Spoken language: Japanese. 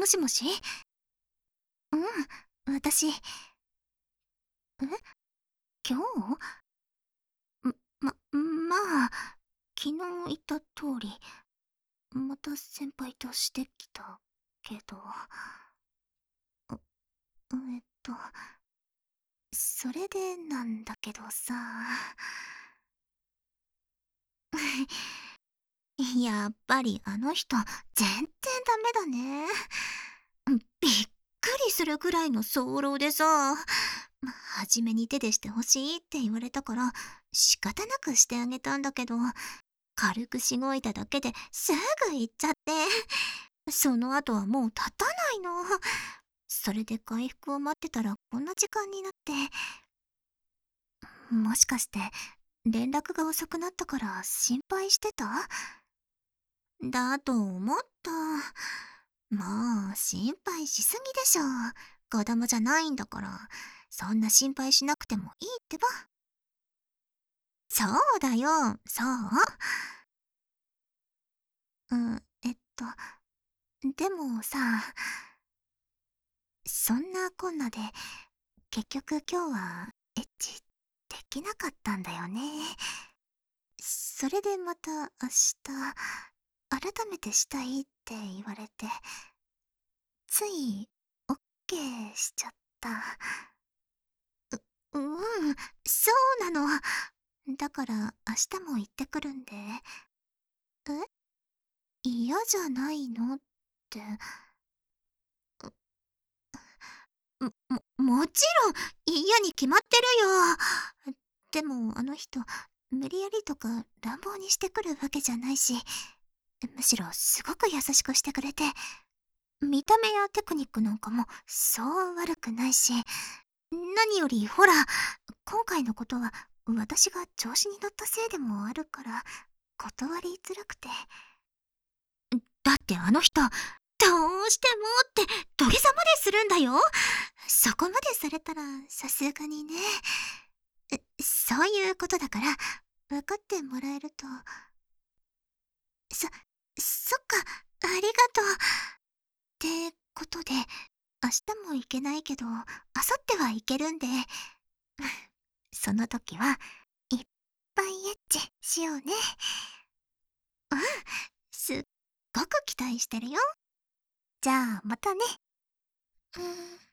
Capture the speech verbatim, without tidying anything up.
もしもし。うん、私。え、今日んま、まあ、昨日言った通り、また先輩としてきたけど。う、えっと、それでなんだけどさ。やっぱりあの人、全然ダメだね。びっくりするくらいの早漏でさ、初めに手でしてほしいって言われたから、仕方なくしてあげたんだけど、軽くしごいただけですぐ行っちゃって、その後はもう立たないの。それで回復を待ってたらこんな時間になって、もしかして連絡が遅くなったから心配してた？だと思った。もう心配しすぎでしょ。子供じゃないんだから、そんな心配しなくてもいいってば。そうだよ、そう。うん、えっと、でもさ、そんなこんなで、結局今日はエッチできなかったんだよね。それでまた明日、改めてしたいって言われて、つい、オッケーしちゃった。う、うん、そうなの。だから明日も行ってくるんで。え、嫌じゃないのって。も、も、もちろん嫌に決まってるよ。でもあの人、無理やりとか乱暴にしてくるわけじゃないし、むしろすごく優しくしてくれて、見た目やテクニックなんかもそう悪くないし、何よりほら、今回のことは私が調子に乗ったせいでもあるから、断りづらくて。だってあの人、どうしてもって土下座までするんだよ。そこまでされたらさすがにね。そういうことだから分かってもらえると。そ、そっか、ありがとう。ってことで、明日も行けないけど、明後日は行けるんで、その時はいっぱいエッチしようね。うん、すっごく期待してるよ。じゃあまたね。うん。